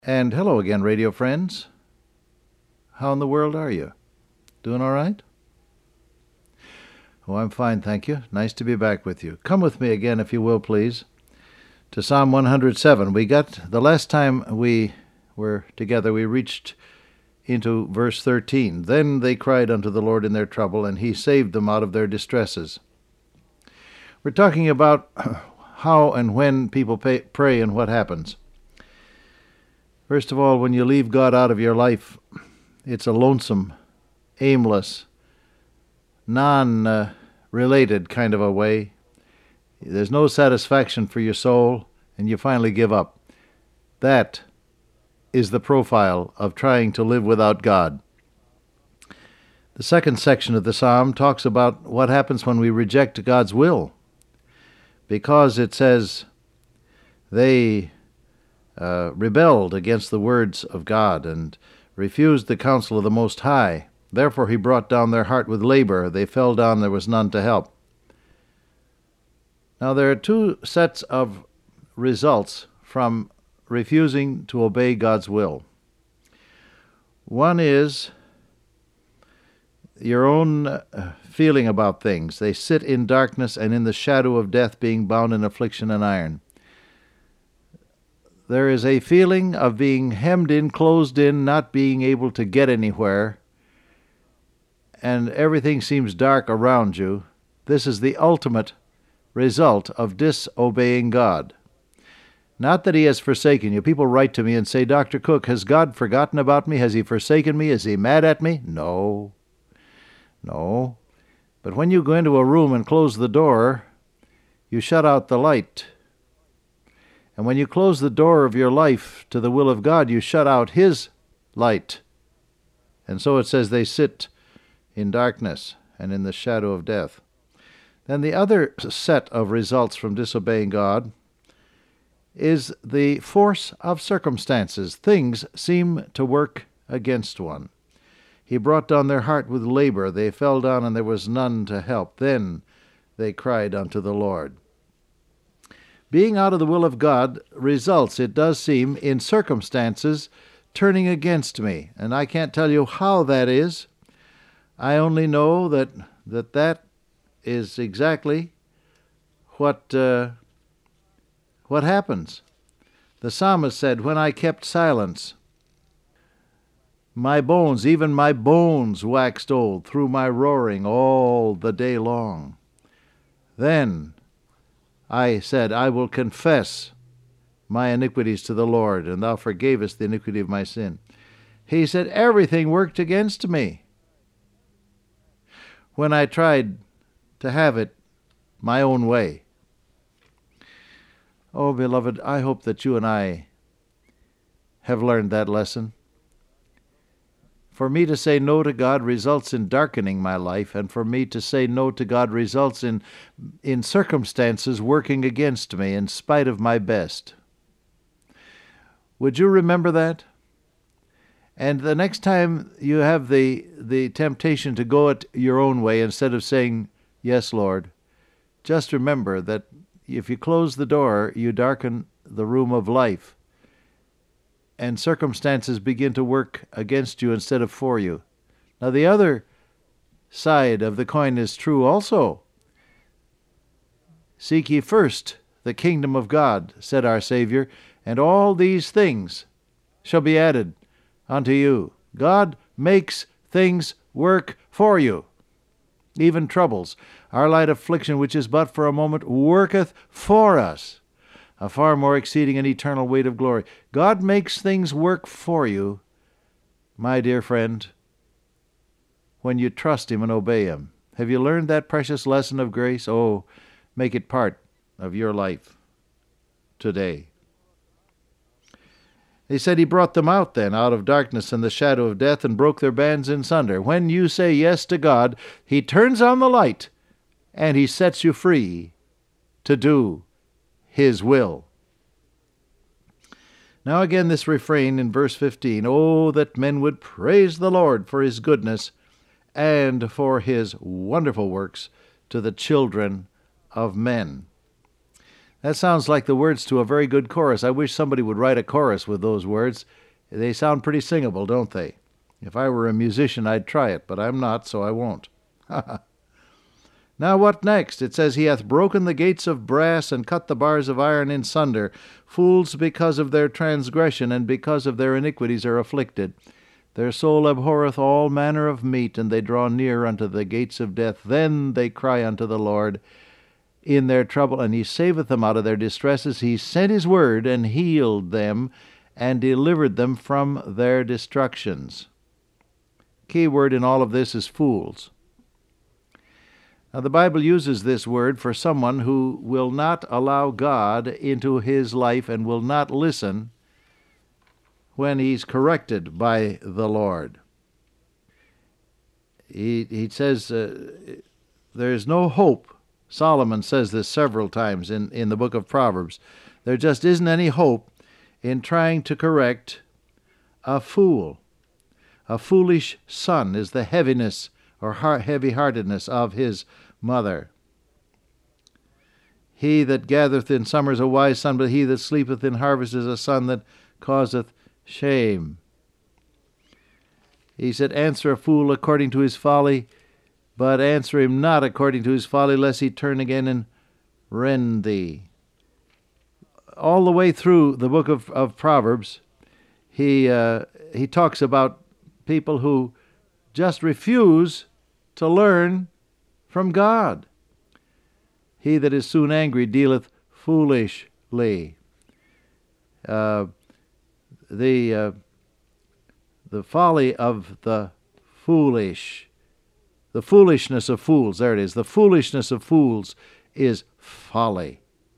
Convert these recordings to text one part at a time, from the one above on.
And hello again, radio friends. How in the world are you? Doing all right? Oh, I'm fine, thank you. Nice to be back with you. Come with me again, if you will, please, to Psalm 107. The last time we were together, we reached into verse 13. Then they cried unto the Lord in their trouble, and he saved them out of their distresses. We're talking about how and when people pray and what happens. First of all, when you leave God out of your life, it's a lonesome, aimless, non-related kind of a way. There's no satisfaction for your soul, and you finally give up. That is the profile of trying to live without God. The second section of the psalm talks about what happens when we reject God's will, because it says they rebelled against the words of God and refused the counsel of the Most High. Therefore he brought down their heart with labor. They fell down, there was none to help. Now there are two sets of results from refusing to obey God's will. One is your own feeling about things. They sit in darkness and in the shadow of death, being bound in affliction and iron. There is a feeling of being hemmed in, closed in, not being able to get anywhere, and everything seems dark around you. This is the ultimate result of disobeying God. Not that he has forsaken you. People write to me and say, Dr. Cook, has God forgotten about me? Has he forsaken me? Is he mad at me? No. But when you go into a room and close the door, you shut out the light. And when you close the door of your life to the will of God, you shut out his light. And so it says they sit in darkness and in the shadow of death. Then the other set of results from disobeying God is the force of circumstances. Things seem to work against one. He brought down their heart with labor. They fell down, and there was none to help. Then they cried unto the Lord. Being out of the will of God results, it does seem, in circumstances turning against me. And I can't tell you how that is. I only know that is exactly what happens. The psalmist said, when I kept silence, my bones, even my bones, waxed old through my roaring all the day long. Then I said, I will confess my iniquities to the Lord, and thou forgavest the iniquity of my sin. He said, everything worked against me when I tried to have it my own way. Oh, beloved, I hope that you and I have learned that lesson. For me to say no to God results in darkening my life, and for me to say no to God results in circumstances working against me in spite of my best. Would you remember that? And the next time you have the temptation to go it your own way instead of saying, yes, Lord, just remember that if you close the door, you darken the room of life, and circumstances begin to work against you instead of for you. Now, the other side of the coin is true also. Seek ye first the kingdom of God, said our Savior, and all these things shall be added unto you. God makes things work for you. Even troubles, our light affliction, which is but for a moment, worketh for us a far more exceeding and eternal weight of glory. God makes things work for you, my dear friend, when you trust him and obey him. Have you learned that precious lesson of grace? Oh, make it part of your life today. He said he brought them out then, out of darkness and the shadow of death, and broke their bands in sunder. When you say yes to God, he turns on the light, and he sets you free to do his will. Now again this refrain in verse 15, oh, that men would praise the Lord for his goodness and for his wonderful works to the children of men. That sounds like the words to a very good chorus. I wish somebody would write a chorus with those words. They sound pretty singable, don't they? If I were a musician, I'd try it, but I'm not, so I won't. Now what next? It says, He hath broken the gates of brass and cut the bars of iron in sunder. Fools because of their transgression and because of their iniquities are afflicted. Their soul abhorreth all manner of meat, and they draw near unto the gates of death. Then they cry unto the Lord in their trouble, and He saveth them out of their distresses. He sent His word and healed them and delivered them from their destructions. Key word in all of this is fools. Now, the Bible uses this word for someone who will not allow God into his life and will not listen when he's corrected by the Lord. He says there is no hope. Solomon says this several times in the book of Proverbs. There just isn't any hope in trying to correct a fool. A foolish son is the heaviness or heavy-heartedness of his mother. He that gathereth in summer is a wise son, but he that sleepeth in harvest is a son that causeth shame. He said, Answer a fool according to his folly, but answer him not according to his folly, lest he turn again and rend thee. All the way through the book of Proverbs, he talks about people who just refuse to learn from God. He that is soon angry dealeth foolishly. The folly of the foolish, the foolishness of fools, there it is. The foolishness of fools is folly.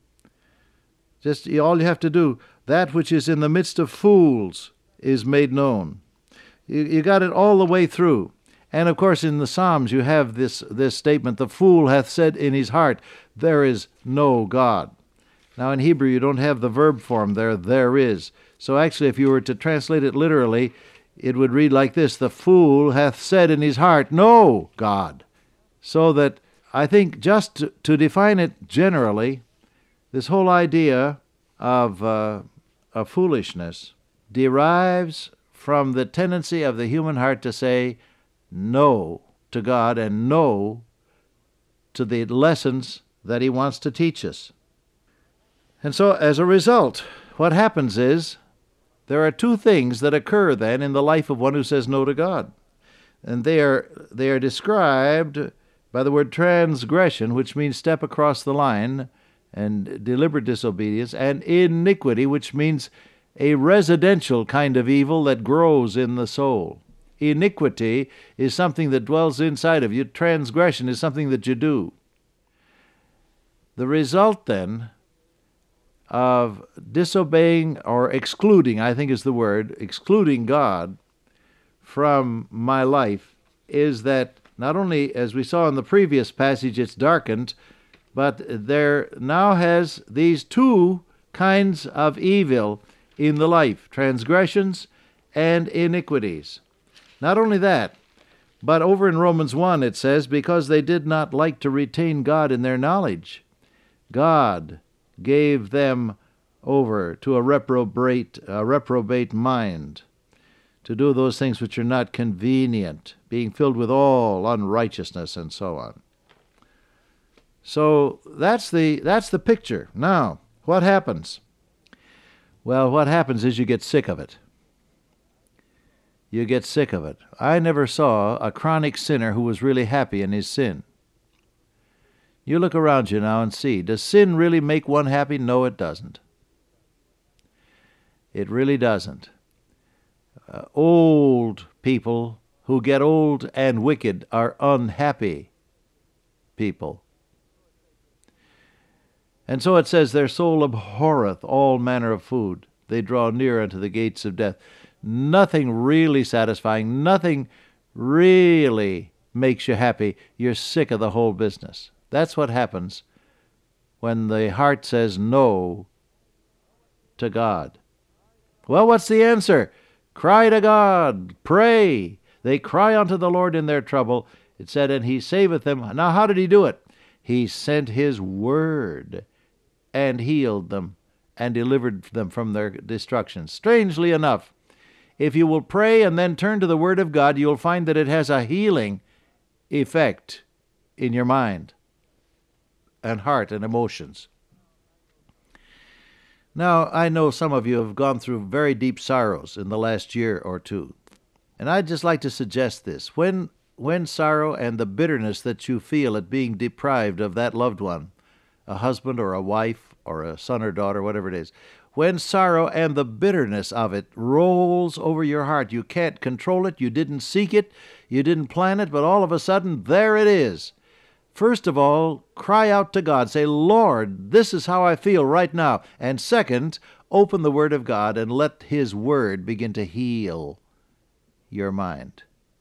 Just all you have to do, that which is in the midst of fools is made known. You got it all the way through. And of course in the Psalms you have this statement, the fool hath said in his heart, there is no God. Now in Hebrew you don't have the verb form there is. So actually if you were to translate it literally, it would read like this, the fool hath said in his heart, no God. So that I think just to define it generally, this whole idea of foolishness derives from the tendency of the human heart to say no to God and no to the lessons that He wants to teach us. And so as a result, what happens is there are two things that occur then in the life of one who says no to God. And they are described by the word transgression, which means step across the line, and deliberate disobedience, and iniquity, which means a residential kind of evil that grows in the soul. Iniquity is something that dwells inside of you. Transgression is something that you do. The result, then, of disobeying or excluding, I think is the word, excluding God from my life is that not only, as we saw in the previous passage, it's darkened, but there now has these two kinds of evil in the life, transgressions and iniquities. Not only that, but over in Romans 1 it says, because they did not like to retain God in their knowledge, God gave them over to a reprobate mind, to do those things which are not convenient, being filled with all unrighteousness and so on. So that's the picture. Now, what happens? Well, what happens is you get sick of it. You get sick of it. I never saw a chronic sinner who was really happy in his sin. You look around you now and see, does sin really make one happy? No, it doesn't. It really doesn't. Old people who get old and wicked are unhappy people. And so it says, their soul abhorreth all manner of food. They draw near unto the gates of death. Nothing really satisfying, nothing really makes you happy. You're sick of the whole business. That's what happens when the heart says no to God. Well, what's the answer? Cry to God. Pray. They cry unto the Lord in their trouble. It said, and He saveth them. Now, how did He do it? He sent His word and healed them and delivered them from their destruction. Strangely enough, if you will pray and then turn to the Word of God, you'll find that it has a healing effect in your mind and heart and emotions. Now, I know some of you have gone through very deep sorrows in the last year or two, and I'd just like to suggest this. When sorrow and the bitterness that you feel at being deprived of that loved one, a husband or a wife or a son or daughter, whatever it is, when sorrow and the bitterness of it rolls over your heart, you can't control it, you didn't seek it, you didn't plan it, but all of a sudden, there it is. First of all, cry out to God. Say, Lord, this is how I feel right now. And second, open the Word of God and let His Word begin to heal your mind.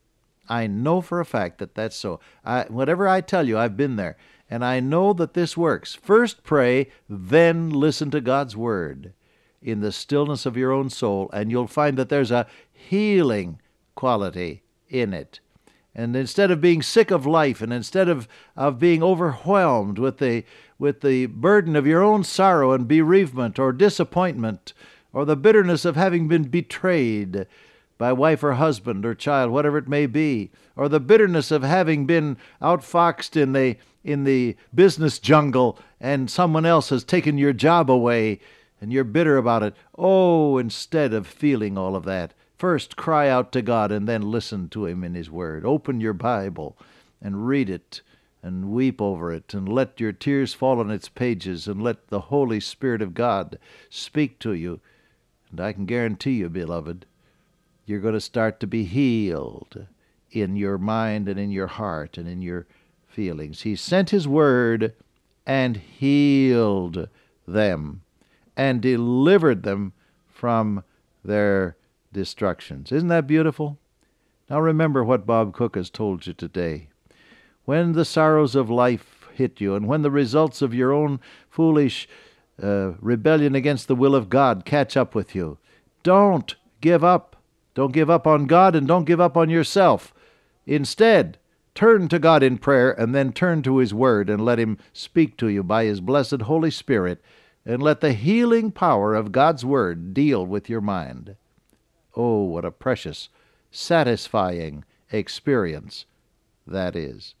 I know for a fact that that's so. Whatever I tell you, I've been there. And I know that this works. First pray, then listen to God's Word in the stillness of your own soul, and you'll find that there's a healing quality in it. And instead of being sick of life, and instead of being overwhelmed with the burden of your own sorrow and bereavement or disappointment, or the bitterness of having been betrayed by wife or husband or child, whatever it may be, or the bitterness of having been outfoxed in the business jungle and someone else has taken your job away and you're bitter about it. Oh, instead of feeling all of that, first cry out to God and then listen to Him in His Word. Open your Bible and read it and weep over it and let your tears fall on its pages and let the Holy Spirit of God speak to you. And I can guarantee you, beloved, you're going to start to be healed in your mind and in your heart and in your feelings. He sent His Word and healed them and delivered them from their destructions. Isn't that beautiful? Now remember what Bob Cook has told you today. When the sorrows of life hit you, and when the results of your own foolish rebellion against the will of God catch up with you, don't give up. Don't give up on God, and don't give up on yourself. Instead, turn to God in prayer, and then turn to His Word, and let Him speak to you by His blessed Holy Spirit, and let the healing power of God's Word deal with your mind. Oh, what a precious, satisfying experience that is.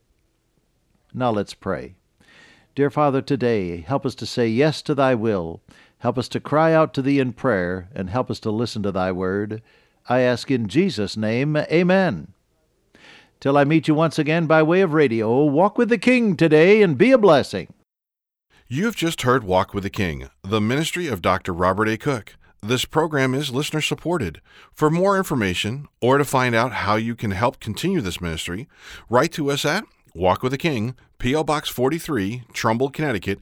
Now let's pray. Dear Father, today, help us to say yes to Thy will. Help us to cry out to Thee in prayer, and help us to listen to Thy Word. I ask in Jesus' name, amen. Till I meet you once again by way of radio, walk with the King today and be a blessing. You've just heard Walk with the King, the ministry of Dr. Robert A. Cook. This program is listener-supported. For more information, or to find out how you can help continue this ministry, write to us at Walk with the King, P.O. Box 43, Trumbull, Connecticut,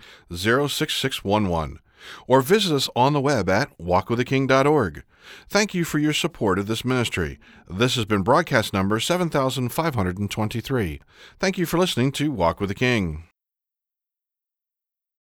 06611. Or visit us on the web at walkwiththeking.org. Thank you for your support of this ministry. This has been broadcast number 7523. Thank you for listening to Walk with the King.